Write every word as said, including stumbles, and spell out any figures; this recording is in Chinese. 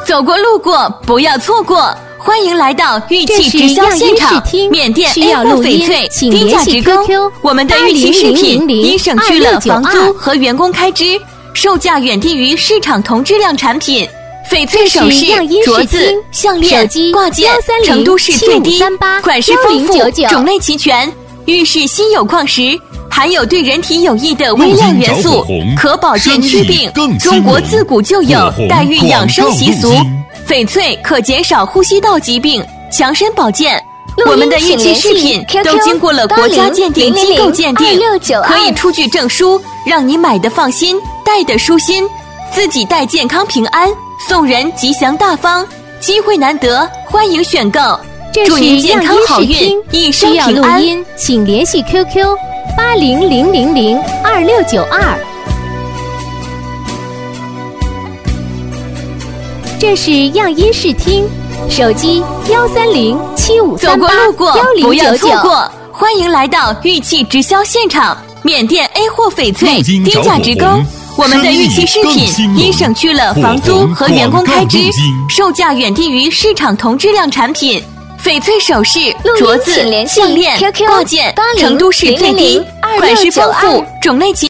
走过路过不要错过，欢迎来到玉器直销现场。缅甸 A 货翡翠低价直供，我们的玉器饰品已省去了房租和员工开支，售价远低于市场同质量产品。翡翠首饰、镯子、项链、挂件，成都市最低，款式丰富，种类齐全。玉是稀有矿石，含有对人体有益的微量元素，可保健祛病。中国自古就有代孕养生习俗，翡翠可减少呼吸道疾病，强身保健。我们的玉器饰品都经过了国家鉴定机构鉴定，可以出具证书，让你买得放心，戴得舒心，自己戴健康平安，送人吉祥大方。机会难得，欢迎选购，祝您健康好运，一生平安。 请联系 Q Q 八零零零零二六九二。这是样音视听，手机幺三零七五三八幺零九九。 欢迎来到玉器直销现场，缅甸 A 货翡翠低价直供。我们的玉器饰品已省去了房租和员工开支，售价远低于市场同质量产品。翡翠首饰、镯子、项链、挂件，成都市最低，款式丰富，种类齐。